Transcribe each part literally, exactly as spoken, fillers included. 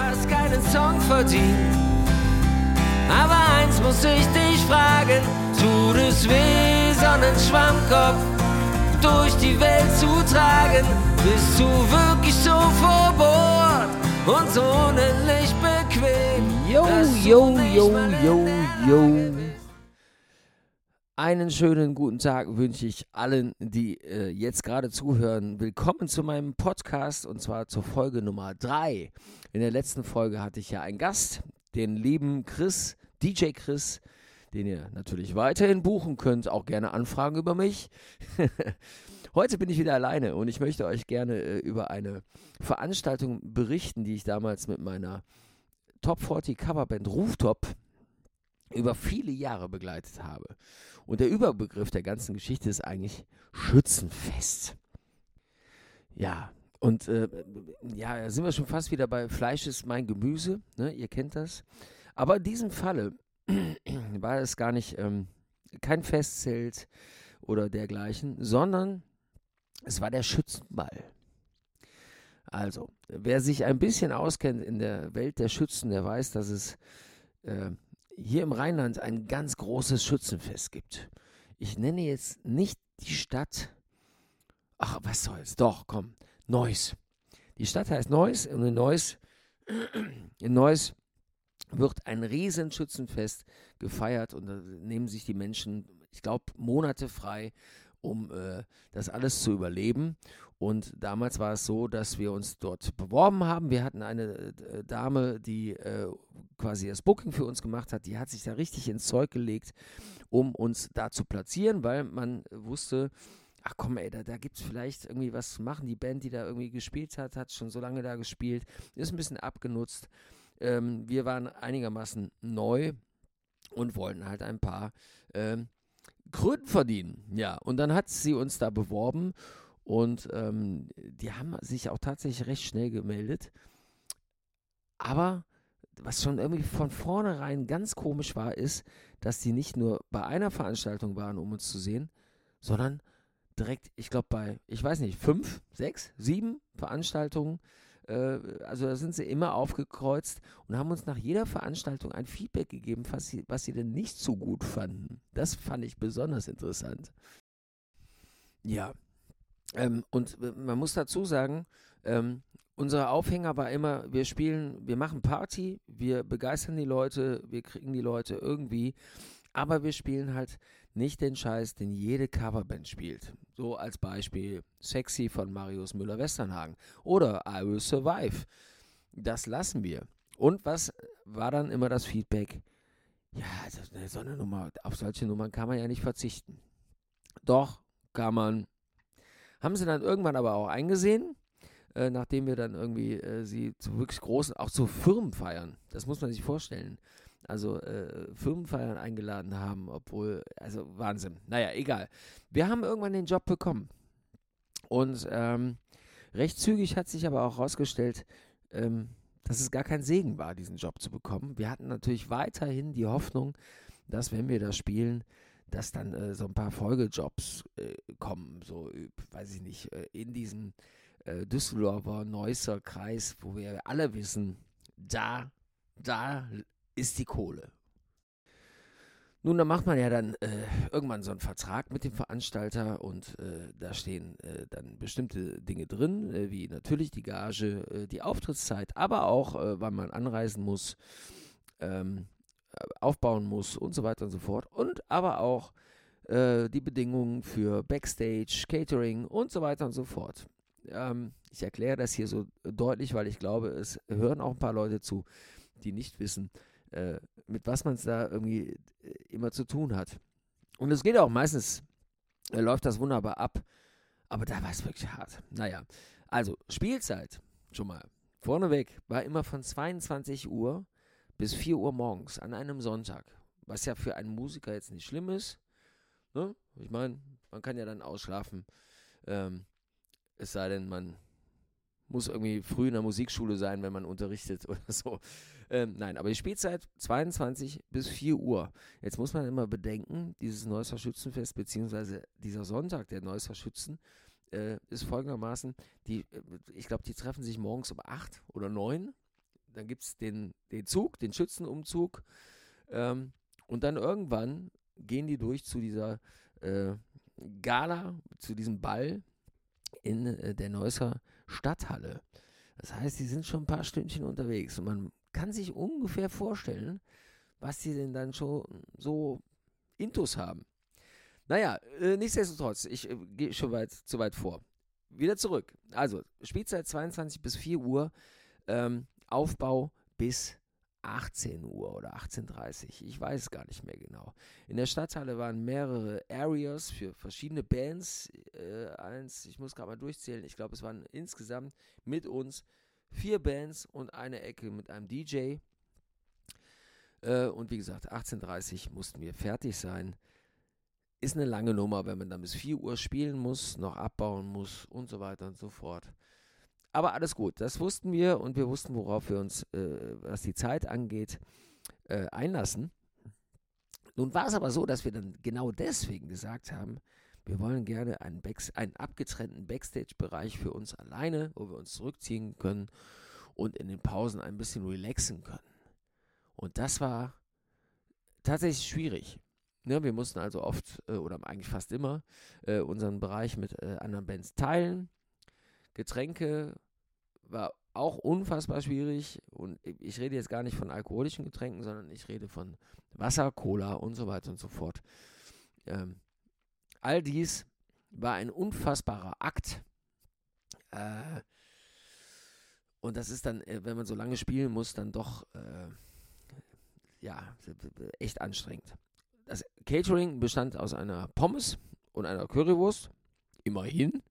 hast keinen Song verdient. Aber eins muss ich dich fragen, tut es weh, Sonnenschwammkopf durch die Welt zu tragen? Bist du wirklich so verbohrt und so unendlich bequem? Yo, yo, yo, yo, yo. Einen schönen guten Tag wünsche ich allen, die äh, jetzt gerade zuhören. Willkommen zu meinem Podcast und zwar zur Folge Nummer drei. In der letzten Folge hatte ich ja einen Gast, den lieben Chris, D J Chris, den ihr natürlich weiterhin buchen könnt, auch gerne Anfragen über mich. Heute bin ich wieder alleine und ich möchte euch gerne äh, über eine Veranstaltung berichten, die ich damals mit meiner Top vierzig Coverband Rooftop über viele Jahre begleitet habe. Und der Überbegriff der ganzen Geschichte ist eigentlich Schützenfest. Ja, und äh, ja, da sind wir schon fast wieder bei Fleisch ist mein Gemüse, ne? Ihr kennt das. Aber in diesem Falle war es gar nicht ähm, kein Festzelt oder dergleichen, sondern es war der Schützenball. Also, wer sich ein bisschen auskennt in der Welt der Schützen, der weiß, dass es äh, hier im Rheinland ein ganz großes Schützenfest gibt. Ich nenne jetzt nicht die Stadt, ach, was soll's, doch, komm, Neuss. Die Stadt heißt Neuss und in Neuss, in Neuss wird ein riesen Schützenfest gefeiert und da nehmen sich die Menschen, ich glaube, Monate frei, um äh, das alles zu überleben. Und damals war es so, dass wir uns dort beworben haben. Wir hatten eine äh, Dame, die äh, quasi das Booking für uns gemacht hat. Die hat sich da richtig ins Zeug gelegt, um uns da zu platzieren, weil man wusste, ach komm ey, da, da gibt es vielleicht irgendwie was zu machen. Die Band, die da irgendwie gespielt hat, hat schon so lange da gespielt, ist ein bisschen abgenutzt. Ähm, wir waren einigermaßen neu und wollten halt ein paar ähm, Kröten verdienen. Ja, und dann hat sie uns da beworben. Und ähm, die haben sich auch tatsächlich recht schnell gemeldet. Aber was schon irgendwie von vornherein ganz komisch war, ist, dass die nicht nur bei einer Veranstaltung waren, um uns zu sehen, sondern direkt, ich glaube bei, ich weiß nicht, fünf, sechs, sieben Veranstaltungen. Äh, also da sind sie immer aufgekreuzt und haben uns nach jeder Veranstaltung ein Feedback gegeben, was sie, was sie denn nicht so gut fanden. Das fand ich besonders interessant. Ja. Ähm, und man muss dazu sagen, ähm, unser Aufhänger war immer, wir spielen, wir machen Party, wir begeistern die Leute, wir kriegen die Leute irgendwie, aber wir spielen halt nicht den Scheiß, den jede Coverband spielt. So als Beispiel Sexy von Marius Müller-Westernhagen oder I Will Survive. Das lassen wir. Und was war dann immer das Feedback? Ja, so eine Nummer, auf solche Nummern kann man ja nicht verzichten. Doch, kann man. Haben sie dann irgendwann aber auch eingesehen, äh, nachdem wir dann irgendwie äh, sie zu wirklich großen, auch zu Firmenfeiern, das muss man sich vorstellen, also äh, Firmenfeiern eingeladen haben, obwohl, also Wahnsinn, naja, egal. Wir haben irgendwann den Job bekommen und ähm, recht zügig hat sich aber auch herausgestellt, ähm, dass es gar kein Segen war, diesen Job zu bekommen. Wir hatten natürlich weiterhin die Hoffnung, dass wenn wir das spielen, dass dann äh, so ein paar Folgejobs äh, kommen, so, äh, weiß ich nicht, äh, in diesem äh, Düsseldorfer Neusser Kreis, wo wir alle wissen, da, da ist die Kohle. Nun, da macht man ja dann äh, irgendwann so einen Vertrag mit dem Veranstalter und äh, da stehen äh, dann bestimmte Dinge drin, äh, wie natürlich die Gage, äh, die Auftrittszeit, aber auch, äh, wann man anreisen muss, ähm, aufbauen muss und so weiter und so fort. Und aber auch äh, die Bedingungen für Backstage, Catering und so weiter und so fort. Ähm, ich erkläre das hier so deutlich, weil ich glaube, es hören auch ein paar Leute zu, die nicht wissen, äh, mit was man es da irgendwie äh, immer zu tun hat. Und es geht auch meistens, äh, läuft das wunderbar ab, aber da war es wirklich hart. Naja, also Spielzeit, schon mal vorneweg, war immer von zweiundzwanzig Uhr bis vier Uhr morgens an einem Sonntag, was ja für einen Musiker jetzt nicht schlimm ist. Ne? Ich meine, man kann ja dann ausschlafen, ähm, es sei denn, man muss irgendwie früh in der Musikschule sein, wenn man unterrichtet oder so. Ähm, nein, aber die Spielzeit zweiundzwanzig bis vier Uhr. Jetzt muss man immer bedenken, dieses Neusser Schützenfest, beziehungsweise dieser Sonntag der Neusser Schützen, äh, ist folgendermaßen, die, ich glaube, die treffen sich morgens um acht oder neun, dann gibt es den, den Zug, den Schützenumzug. Ähm, und dann irgendwann gehen die durch zu dieser äh, Gala, zu diesem Ball in äh, der Neusser Stadthalle. Das heißt, die sind schon ein paar Stündchen unterwegs und man kann sich ungefähr vorstellen, was die denn dann schon so intus haben. Naja, äh, nichtsdestotrotz, ich äh, gehe schon weit, zu weit vor. Wieder zurück. Also, Spielzeit zweiundzwanzig bis vier Uhr, ähm, Aufbau bis achtzehn Uhr oder achtzehn Uhr dreißig. Ich weiß es gar nicht mehr genau. In der Stadthalle waren mehrere Areas für verschiedene Bands. Äh, eins, ich muss gerade mal durchzählen, ich glaube, es waren insgesamt mit uns vier Bands und eine Ecke mit einem D J. Äh, und wie gesagt, achtzehn Uhr dreißig mussten wir fertig sein. Ist eine lange Nummer, wenn man dann bis vier Uhr spielen muss, noch abbauen muss und so weiter und so fort. Aber alles gut, das wussten wir und wir wussten, worauf wir uns, äh, was die Zeit angeht, äh, einlassen. Nun war es aber so, dass wir dann genau deswegen gesagt haben, wir wollen gerne einen, Back- einen abgetrennten Backstage-Bereich für uns alleine, wo wir uns zurückziehen können und in den Pausen ein bisschen relaxen können. Und das war tatsächlich schwierig. Ne, wir mussten also oft, äh, oder eigentlich fast immer, äh, unseren Bereich mit äh, anderen Bands teilen. Getränke war auch unfassbar schwierig und ich rede jetzt gar nicht von alkoholischen Getränken, sondern ich rede von Wasser, Cola und so weiter und so fort. Ähm, all dies war ein unfassbarer Akt. Äh, und das ist dann, äh, wenn man so lange spielen muss, dann doch äh, ja, echt anstrengend. Das Catering bestand aus einer Pommes und einer Currywurst. Immerhin.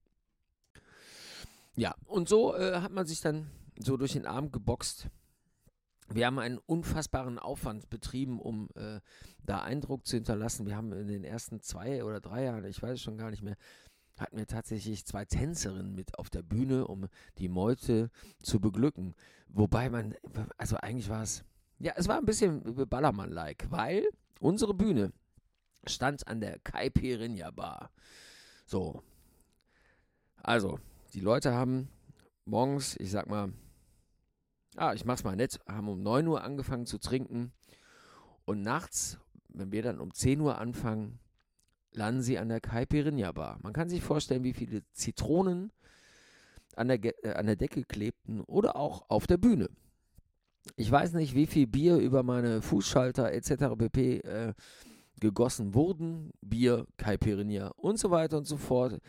Ja, und so äh, hat man sich dann so durch den Abend geboxt. Wir haben einen unfassbaren Aufwand betrieben, um äh, da Eindruck zu hinterlassen. Wir haben in den ersten zwei oder drei Jahren, ich weiß es schon gar nicht mehr, hatten wir tatsächlich zwei Tänzerinnen mit auf der Bühne, um die Meute zu beglücken. Wobei man, also eigentlich war es, ja, es war ein bisschen Ballermann-like, weil unsere Bühne stand an der Caipirinha Bar. So. Also, die Leute haben morgens, ich sag mal, ah, ich mach's mal nett, haben um neun Uhr angefangen zu trinken und nachts, wenn wir dann um zehn Uhr anfangen, landen sie an der Caipirinha Bar. Man kann sich vorstellen, wie viele Zitronen an der, äh, an der Decke klebten oder auch auf der Bühne. Ich weiß nicht, wie viel Bier über meine Fußschalter et cetera pp. Äh, gegossen wurden. Bier, Caipirinha und so weiter und so fort.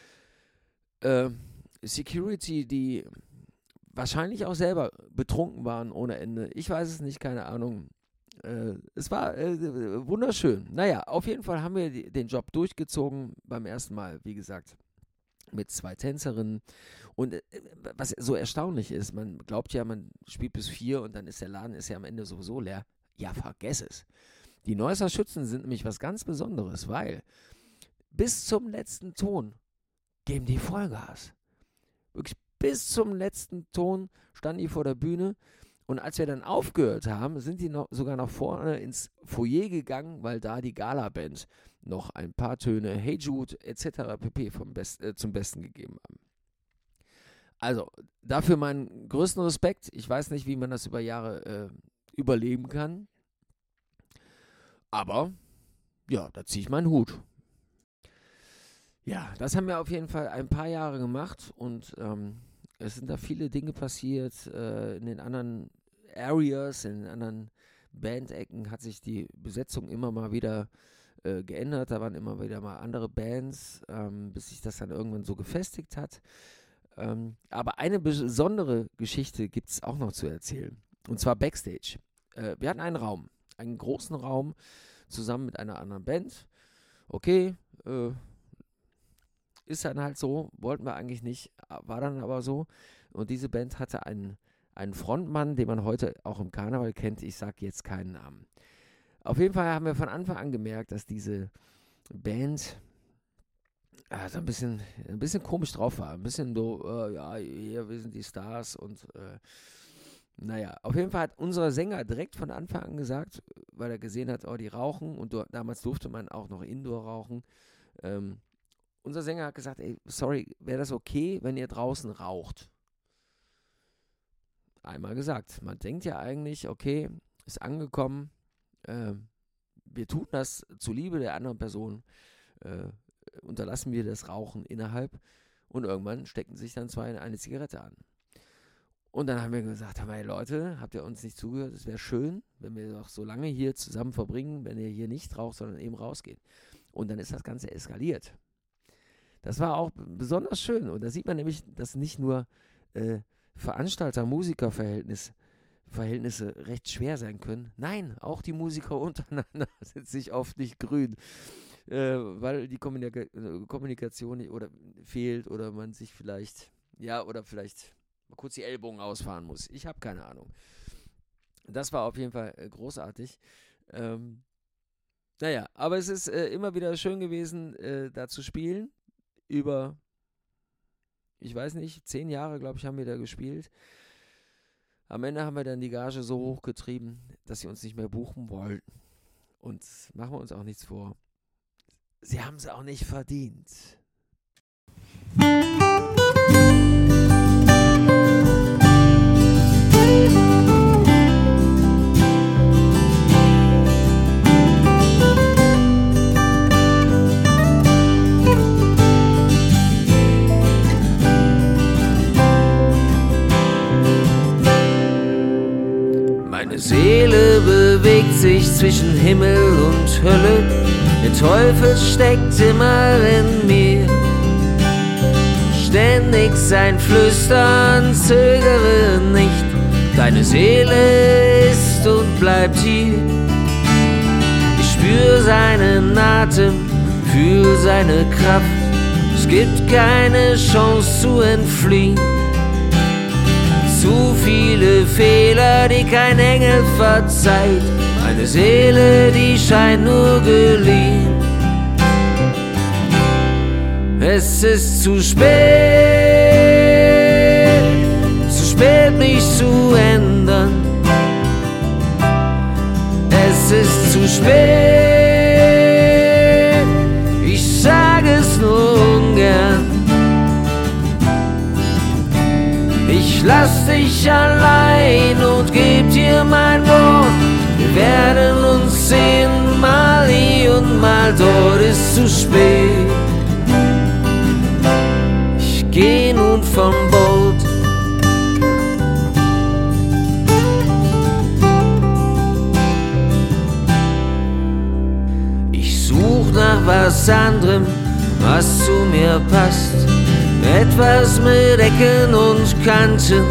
Äh, Security, die wahrscheinlich auch selber betrunken waren ohne Ende. Ich weiß es nicht, keine Ahnung. Äh, es war äh, wunderschön. Naja, auf jeden Fall haben wir die, den Job durchgezogen beim ersten Mal, wie gesagt, mit zwei Tänzerinnen. Und äh, was so erstaunlich ist, man glaubt ja, man spielt bis vier und dann ist der Laden ist ja am Ende sowieso leer. Ja, vergess es. Die Neusser Schützen sind nämlich was ganz Besonderes, weil bis zum letzten Ton geben die Vollgas. Wirklich bis zum letzten Ton standen die vor der Bühne. Und als wir dann aufgehört haben, sind die noch, sogar nach vorne ins Foyer gegangen, weil da die Gala-Band noch ein paar Töne Hey Jude et cetera pp. Vom Best, äh, zum Besten gegeben haben. Also, dafür meinen größten Respekt. Ich weiß nicht, wie man das über Jahre äh, überleben kann. Aber, ja, da ziehe ich meinen Hut. Ja, das haben wir auf jeden Fall ein paar Jahre gemacht und ähm, es sind da viele Dinge passiert. Äh, in den anderen Areas, in den anderen Bandecken hat sich die Besetzung immer mal wieder äh, geändert. Da waren immer wieder mal andere Bands, ähm, bis sich das dann irgendwann so gefestigt hat. Ähm, aber eine besondere Geschichte gibt es auch noch zu erzählen. Und zwar Backstage. Äh, wir hatten einen Raum, einen großen Raum, zusammen mit einer anderen Band. Okay, äh, ist dann halt so, wollten wir eigentlich nicht, war dann aber so. Und diese Band hatte einen, einen Frontmann, den man heute auch im Karneval kennt. Ich sage jetzt keinen Namen. Auf jeden Fall haben wir von Anfang an gemerkt, dass diese Band äh, so ein bisschen, ein bisschen komisch drauf war. Ein bisschen so, äh, ja, hier, wir sind die Stars und äh, naja, auf jeden Fall hat unser Sänger direkt von Anfang an gesagt, weil er gesehen hat, oh, die rauchen und du, damals durfte man auch noch Indoor rauchen. Ähm, unser Sänger hat gesagt, ey, sorry, wäre das okay, wenn ihr draußen raucht? einmal gesagt. Man denkt ja eigentlich, okay, ist angekommen, äh, wir tun das zuliebe der anderen Person, äh, unterlassen wir das Rauchen innerhalb und irgendwann stecken sich dann zwei eine Zigarette an. Und dann haben wir gesagt, hey Leute, habt ihr uns nicht zugehört? Es wäre schön, wenn wir doch so lange hier zusammen verbringen, wenn ihr hier nicht raucht, sondern eben rausgeht. Und dann ist das Ganze eskaliert. Das war auch besonders schön. Und da sieht man nämlich, dass nicht nur äh, Veranstalter-Musiker-Verhältnisse Verhältnisse recht schwer sein können. Nein, auch die Musiker untereinander sind sich oft nicht grün, äh, weil die Kommunika- Kommunikation nicht, oder fehlt oder man sich vielleicht, ja, oder vielleicht mal kurz die Ellbogen ausfahren muss. Ich habe keine Ahnung. Das war auf jeden Fall äh, großartig. Ähm, naja, aber es ist äh, immer wieder schön gewesen, äh, da zu spielen. Über, ich weiß nicht, zehn Jahre, glaube ich, haben wir da gespielt. Am Ende haben wir dann die Gage so hochgetrieben, dass sie uns nicht mehr buchen wollten. Und machen wir uns auch nichts vor. Sie haben es auch nicht verdient. Meine Seele bewegt sich zwischen Himmel und Hölle. Der Teufel steckt immer in mir. Ständig sein Flüstern, zögere nicht. Deine Seele ist und bleibt hier. Ich spür seinen Atem, fühl seine Kraft. Es gibt keine Chance zu entfliehen. Zu viele Fehler, die kein Engel verzeiht. Meine Seele, die scheint nur geliehen. Es ist zu spät, zu spät mich zu ändern. Es ist zu spät, ich sag es nur ungern. Ich lass dich allein und geb dir mein Wort. Wir werden uns sehen, mal hier und mal dort. Ist zu spät. Ich geh nun vom Boot. Ich such nach was anderem, was zu mir passt. Etwas mit Ecken und Kanten,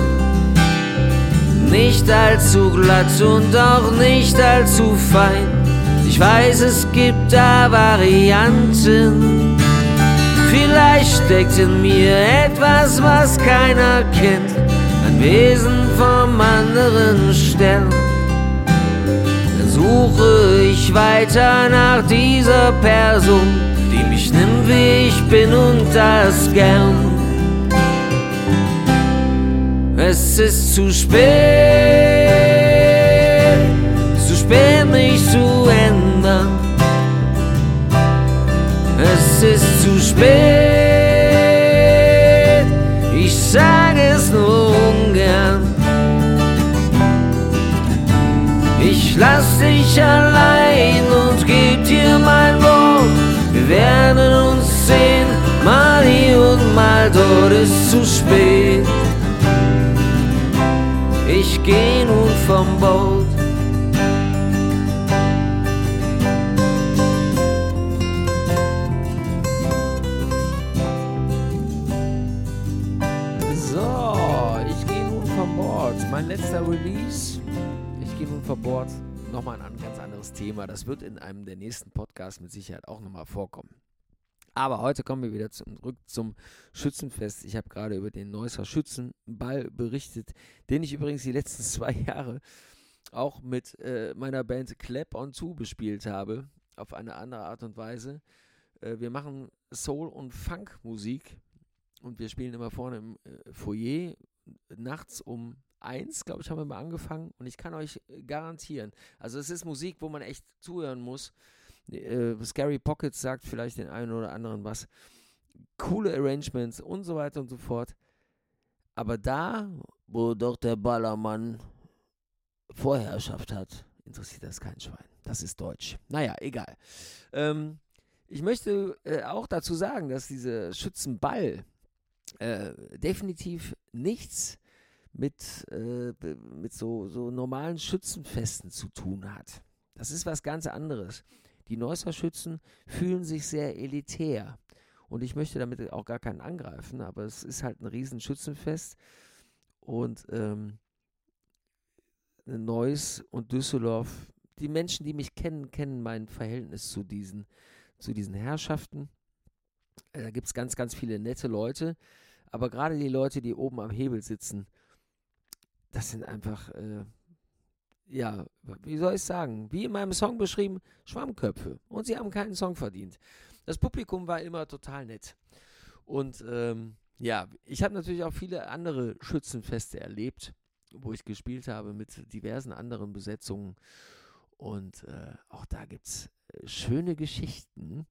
nicht allzu glatt und auch nicht allzu fein. Ich weiß, es gibt da Varianten. Vielleicht steckt in mir etwas, was keiner kennt, ein Wesen vom anderen Stern. Dann suche ich weiter nach dieser Person, die mich nimmt, wie ich bin und das gern. Es ist zu spät, zu spät mich zu ändern. Es ist zu spät, ich sag es nur ungern. Ich lass dich allein und geb dir mein Wort. Wir werden uns sehen, mal hier und mal dort. Ist zu spät. Ich geh nun vom Boot. So, ich geh nun vom Bord. Mein letzter Release. Ich geh nun vom Bord. Nochmal ein ganz anderes Thema. Das wird in einem der nächsten Podcasts mit Sicherheit auch nochmal vorkommen. Aber heute kommen wir wieder zurück zum Schützenfest. Ich habe gerade über den Neusser Schützenball berichtet, den ich übrigens die letzten zwei Jahre auch mit äh, meiner Band Clap on Two bespielt habe, auf eine andere Art und Weise. Äh, wir machen Soul- und Funk-Musik und wir spielen immer vorne im äh, Foyer, nachts um eins, glaube ich, haben wir mal angefangen und ich kann euch garantieren, also es ist Musik, wo man echt zuhören muss. Äh, Scary Pockets sagt vielleicht den einen oder anderen was. Coole Arrangements und so weiter und so fort. Aber da, wo doch der Ballermann Vorherrschaft hat, interessiert das kein Schwein. Das ist Deutsch. Naja, egal. Ähm, ich möchte äh, auch dazu sagen, dass dieser Schützenball äh, definitiv nichts mit, äh, mit so, so normalen Schützenfesten zu tun hat. Das ist was ganz anderes. Die Neusser Schützen fühlen sich sehr elitär. Und ich möchte damit auch gar keinen angreifen, aber es ist halt ein riesen Schützenfest. Und ähm, Neuss und Düsseldorf, die Menschen, die mich kennen, kennen mein Verhältnis zu diesen, zu diesen Herrschaften. Äh, da gibt es ganz, ganz viele nette Leute. Aber gerade die Leute, die oben am Hebel sitzen, das sind einfach, äh, ja, wie soll ich sagen, wie in meinem Song beschrieben, Schwammköpfe. Und sie haben keinen Song verdient. Das Publikum war immer total nett. Und ähm, ja, ich habe natürlich auch viele andere Schützenfeste erlebt, wo ich gespielt habe mit diversen anderen Besetzungen. Und äh, auch da gibt es äh, schöne Geschichten.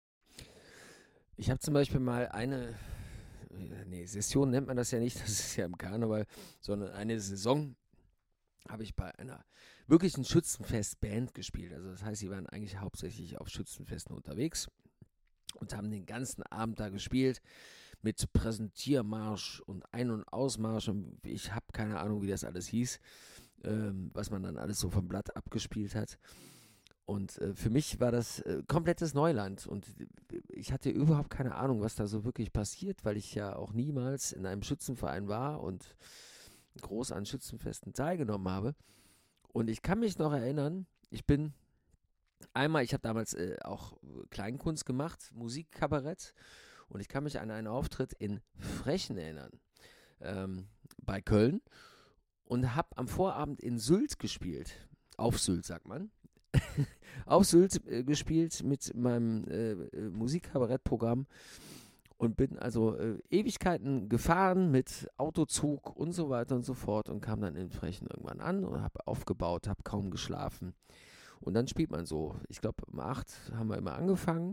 Ich habe zum Beispiel mal eine, nee, Session nennt man das ja nicht, das ist ja im Karneval, sondern eine Saison habe ich bei einer wirklichen Schützenfest-Band gespielt. Also das heißt, sie waren eigentlich hauptsächlich auf Schützenfesten unterwegs und haben den ganzen Abend da gespielt mit Präsentiermarsch und Ein- und Ausmarsch. Und ich habe keine Ahnung, wie das alles hieß, ähm, was man dann alles so vom Blatt abgespielt hat. Und äh, für mich war das äh, komplettes Neuland und ich hatte überhaupt keine Ahnung, was da so wirklich passiert, weil ich ja auch niemals in einem Schützenverein war und groß an Schützenfesten teilgenommen habe. Und ich kann mich noch erinnern, ich bin einmal, ich habe damals äh, auch Kleinkunst gemacht, Musikkabarett, und ich kann mich an einen Auftritt in Frechen erinnern, ähm, bei Köln, und habe am Vorabend in Sylt gespielt, auf Sylt sagt man, auf Sylt äh, gespielt mit meinem äh, äh, Musikkabarettprogramm. Und bin also äh, Ewigkeiten gefahren mit Autozug und so weiter und so fort und kam dann in Frechen irgendwann an und habe aufgebaut, habe kaum geschlafen. Und dann spielt man so, ich glaube um acht haben wir immer angefangen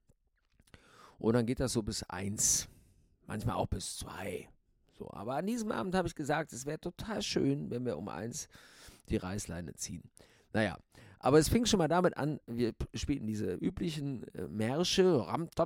und dann geht das so bis eins, manchmal auch bis zwei. So, aber an diesem Abend habe ich gesagt, es wäre total schön, wenn wir um eins die Reißleine ziehen. Naja, aber es fing schon mal damit an, wir spielten diese üblichen äh, Märsche,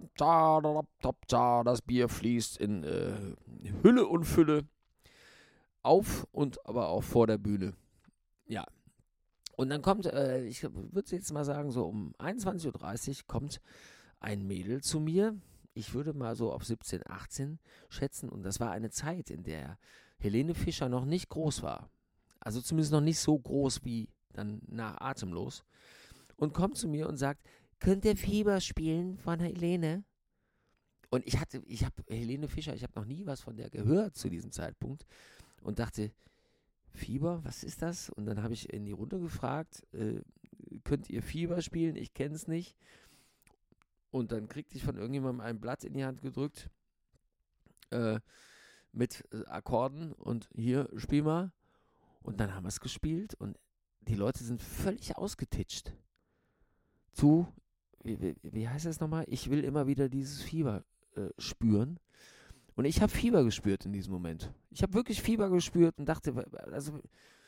das Bier fließt in äh, Hülle und Fülle, auf und aber auch vor der Bühne. Ja, und dann kommt, äh, ich würde jetzt mal sagen, so um einundzwanzig Uhr dreißig kommt ein Mädel zu mir. Ich würde mal so auf siebzehn, achtzehn schätzen, und das war eine Zeit, in der Helene Fischer noch nicht groß war. Also zumindest noch nicht so groß wie dann nach Atemlos, und kommt zu mir und sagt, könnt ihr Fieber spielen von Helene? Und ich hatte, ich habe Helene Fischer, ich habe noch nie was von der gehört zu diesem Zeitpunkt und dachte, Fieber, was ist das? Und dann habe ich in die Runde gefragt, äh, könnt ihr Fieber spielen? Ich kenne es nicht. Und dann kriegte ich von irgendjemandem ein Blatt in die Hand gedrückt äh, mit äh, Akkorden und hier, spiel mal. Und dann haben wir es gespielt und die Leute sind völlig ausgetitscht. Zu, wie, wie, wie heißt das nochmal? Ich will immer wieder dieses Fieber äh, spüren. Und ich habe Fieber gespürt in diesem Moment. Ich habe wirklich Fieber gespürt und dachte, also,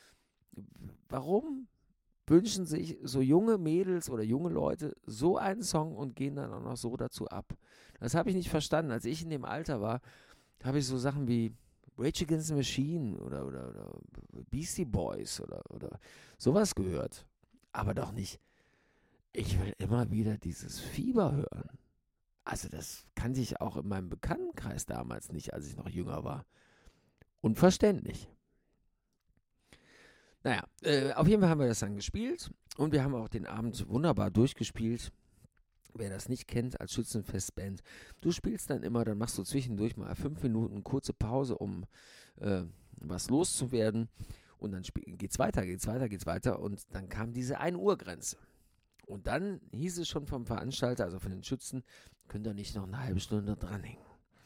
warum wünschen sich so junge Mädels oder junge Leute so einen Song und gehen dann auch noch so dazu ab? Das habe ich nicht verstanden. Als ich in dem Alter war, habe ich so Sachen wie Rage Against the Machine oder, oder, oder Beastie Boys oder, oder sowas gehört. Aber doch nicht, ich will immer wieder dieses Fieber hören. Also das kannte ich auch in meinem Bekanntenkreis damals nicht, als ich noch jünger war. Unverständlich. Naja, äh, auf jeden Fall haben wir das dann gespielt und wir haben auch den Abend wunderbar durchgespielt. Wer das nicht kennt als Schützenfestband, du spielst dann immer, dann machst du zwischendurch mal fünf Minuten kurze Pause, um äh, was loszuwerden, und dann spiel- geht's weiter, geht's weiter, geht's weiter, und dann kam diese ein Uhr Grenze. Und dann hieß es schon vom Veranstalter, also von den Schützen, könnt ihr nicht noch eine halbe Stunde dranhängen.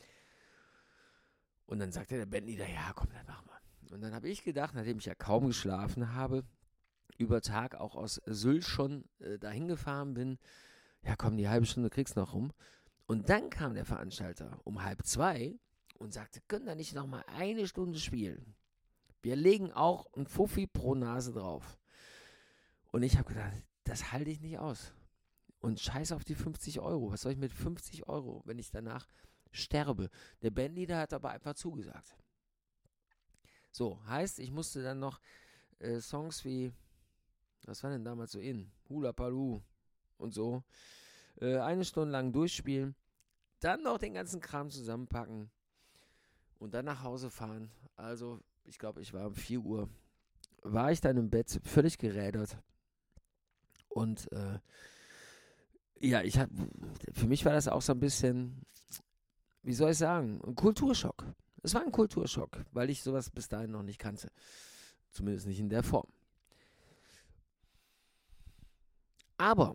Und dann sagte der Bandleader, ja komm, dann machen wir. Und dann habe ich gedacht, nachdem ich ja kaum geschlafen habe, über Tag auch aus Sylt schon äh, dahin gefahren bin, ja komm, die halbe Stunde kriegst du noch rum. Und dann kam der Veranstalter um halb zwei und sagte, könnt ihr nicht noch mal eine Stunde spielen? Wir legen auch ein Fuffi pro Nase drauf. Und ich habe gedacht, das halte ich nicht aus. Und scheiß auf die fünfzig Euro. Was soll ich mit fünfzig Euro, wenn ich danach sterbe? Der Bandleader hat aber einfach zugesagt. So, heißt, ich musste dann noch äh, Songs wie, was war denn damals so in? Hula Palu und so, äh, eine Stunde lang durchspielen, dann noch den ganzen Kram zusammenpacken und dann nach Hause fahren. Also, ich glaube, ich war um vier Uhr, war ich dann im Bett, völlig gerädert. Und äh, ja, ich hab, für mich war das auch so ein bisschen, wie soll ich sagen, ein Kulturschock. Es war ein Kulturschock, weil ich sowas bis dahin noch nicht kannte. Zumindest nicht in der Form. Aber,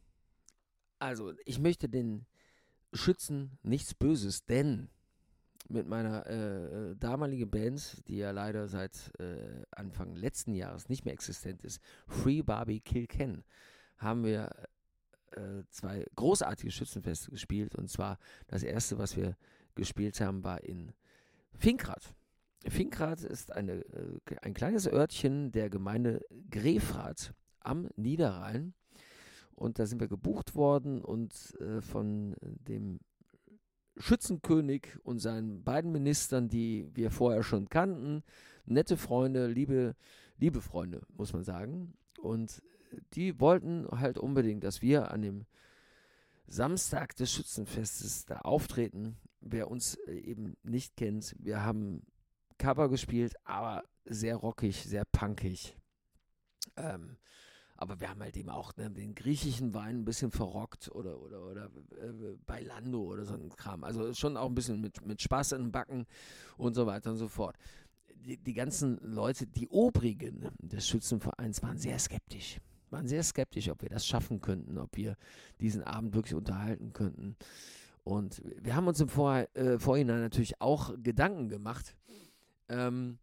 also, ich möchte den Schützen nichts Böses, denn mit meiner äh, damaligen Band, die ja leider seit äh, Anfang letzten Jahres nicht mehr existent ist, Free Barbie Kill Ken, haben wir äh, zwei großartige Schützenfeste gespielt. Und zwar das erste, was wir gespielt haben, war in Finkrath. Finkrath ist eine, äh, ein kleines Örtchen der Gemeinde Grefrath am Niederrhein. Und da sind wir gebucht worden und äh, von dem Schützenkönig und seinen beiden Ministern, die wir vorher schon kannten, nette Freunde, liebe, liebe Freunde, muss man sagen. Und die wollten halt unbedingt, dass wir an dem Samstag des Schützenfestes da auftreten. Wer uns eben nicht kennt, wir haben Cover gespielt, aber sehr rockig, sehr punkig. Ähm, aber wir haben halt eben auch ne, den griechischen Wein ein bisschen verrockt oder, oder, oder äh, Bailando oder so ein Kram. Also schon auch ein bisschen mit, mit Spaß in den Backen und so weiter und so fort. Die, die ganzen Leute, die Obrigen des Schützenvereins waren sehr skeptisch. Waren sehr skeptisch, ob wir das schaffen könnten, ob wir diesen Abend wirklich unterhalten könnten. Und wir haben uns im Vor- äh, Vorhinein natürlich auch Gedanken gemacht. Ähm,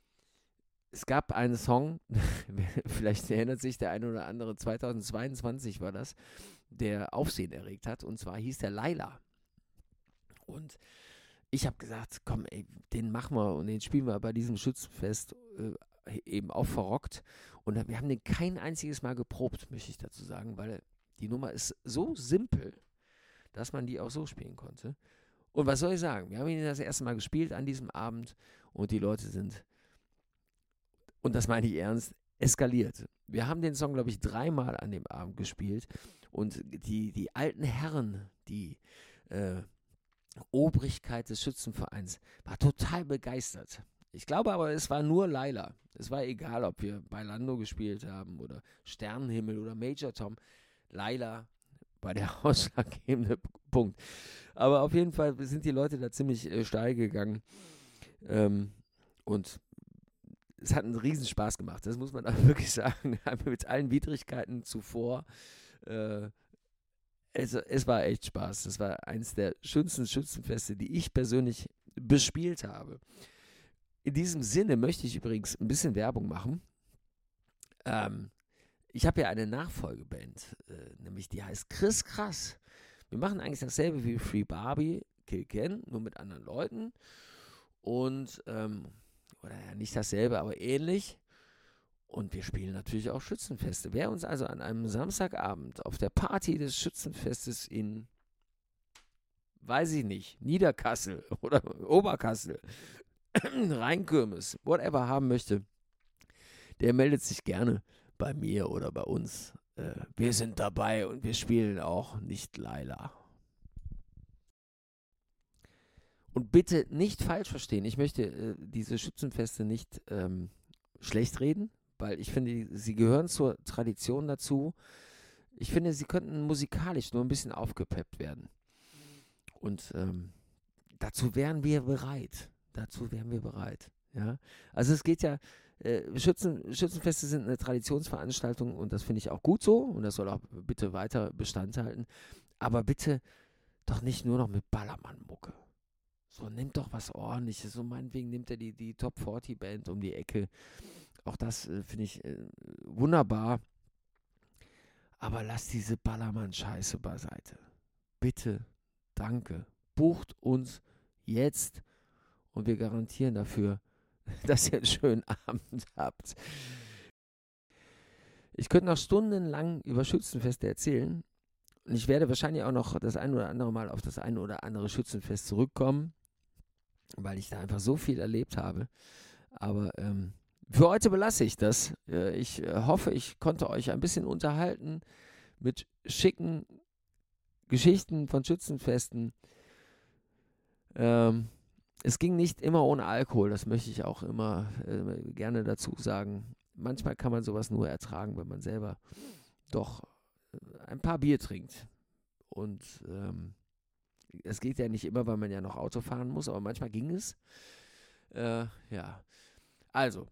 Es gab einen Song, vielleicht erinnert sich der eine oder andere, zweitausendzweiundzwanzig war das, der Aufsehen erregt hat, und zwar hieß der Laila. Und ich habe gesagt, komm ey, den machen wir und den spielen wir bei diesem Schützenfest äh, eben auch verrockt. Und wir haben den kein einziges Mal geprobt, möchte ich dazu sagen, weil die Nummer ist so simpel, dass man die auch so spielen konnte. Und was soll ich sagen, wir haben ihn das erste Mal gespielt an diesem Abend und die Leute sind, und das meine ich ernst, eskaliert. Wir haben den Song, glaube ich, dreimal an dem Abend gespielt und die, die alten Herren, die äh, Obrigkeit des Schützenvereins, war total begeistert. Ich glaube aber, es war nur Laila. Es war egal, ob wir Bailando gespielt haben oder Sternenhimmel oder Major Tom. Laila war der ausschlaggebende Punkt. Aber auf jeden Fall sind die Leute da ziemlich äh, steil gegangen. Ähm, und es hat einen riesen Spaß gemacht, das muss man auch wirklich sagen, mit allen Widrigkeiten zuvor. Äh, es, es war echt Spaß. Das war eines der schönsten Schützenfeste, die ich persönlich bespielt habe. In diesem Sinne möchte ich übrigens ein bisschen Werbung machen. Ähm, ich habe ja eine Nachfolgeband, äh, nämlich die heißt Chris Krass. Wir machen eigentlich dasselbe wie Free Barbie Kill Ken, nur mit anderen Leuten. Und ähm, oder ja, nicht dasselbe, aber ähnlich. Und wir spielen natürlich auch Schützenfeste. Wer uns also an einem Samstagabend auf der Party des Schützenfestes in, weiß ich nicht, Niederkassel oder Oberkassel, Rheinkirmes, whatever haben möchte, der meldet sich gerne bei mir oder bei uns. Äh, wir sind dabei und wir spielen auch nicht Laila. Und bitte nicht falsch verstehen, ich möchte äh, diese Schützenfeste nicht ähm, schlecht reden, weil ich finde, sie gehören zur Tradition dazu. Ich finde, sie könnten musikalisch nur ein bisschen aufgepeppt werden. Und ähm, dazu wären wir bereit. Dazu wären wir bereit. Ja? Also es geht ja, äh, Schützen, Schützenfeste sind eine Traditionsveranstaltung und das finde ich auch gut so und das soll auch bitte weiter Bestand halten. Aber bitte doch nicht nur noch mit Ballermann-Mucke. So, nimmt doch was Ordentliches. So meinetwegen nimmt er die, die Top vierzig Band um die Ecke. Auch das äh, finde ich äh, wunderbar. Aber lasst diese Ballermann-Scheiße beiseite. Bitte, danke. Bucht uns jetzt und wir garantieren dafür, dass ihr einen schönen Abend habt. Ich könnte noch stundenlang über Schützenfeste erzählen. Und ich werde wahrscheinlich auch noch das ein oder andere Mal auf das ein oder andere Schützenfest zurückkommen, weil ich da einfach so viel erlebt habe. Aber ähm, für heute belasse ich das. Äh, ich äh, hoffe, ich konnte euch ein bisschen unterhalten mit schicken Geschichten von Schützenfesten. Ähm, es ging nicht immer ohne Alkohol, das möchte ich auch immer äh, gerne dazu sagen. Manchmal kann man sowas nur ertragen, wenn man selber doch ein paar Bier trinkt. Und ähm, es geht ja nicht immer, weil man ja noch Auto fahren muss, aber manchmal ging es. Äh, ja, also,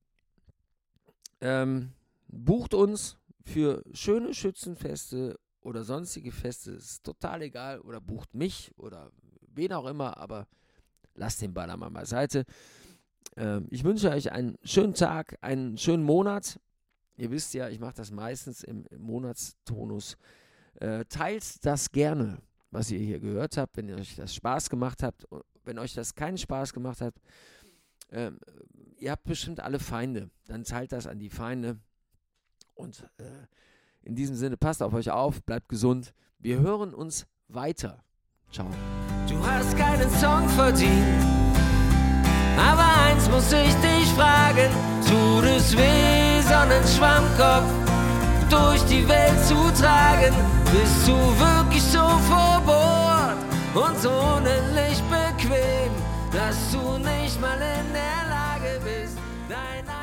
ähm, bucht uns für schöne Schützenfeste oder sonstige Feste, ist total egal, oder bucht mich oder wen auch immer, aber lasst den Ballermann beiseite. Ähm, ich wünsche euch einen schönen Tag, einen schönen Monat. Ihr wisst ja, ich mache das meistens im, im Monatstonus. Äh, teilt das gerne, was ihr hier gehört habt, wenn euch das Spaß gemacht habt. Wenn euch das keinen Spaß gemacht hat, äh, ihr habt bestimmt alle Feinde. Dann teilt das an die Feinde. Und äh, in diesem Sinne, passt auf euch auf, bleibt gesund. Wir hören uns weiter. Ciao. Du hast keinen Song verdient, aber eins muss ich dich fragen. Tut es weh, Sonnenschwammkopf durch die Welt zu tragen? Bist du wirklich so verbohrt und so unendlich bequem, dass du nicht mal in der Lage bist, dein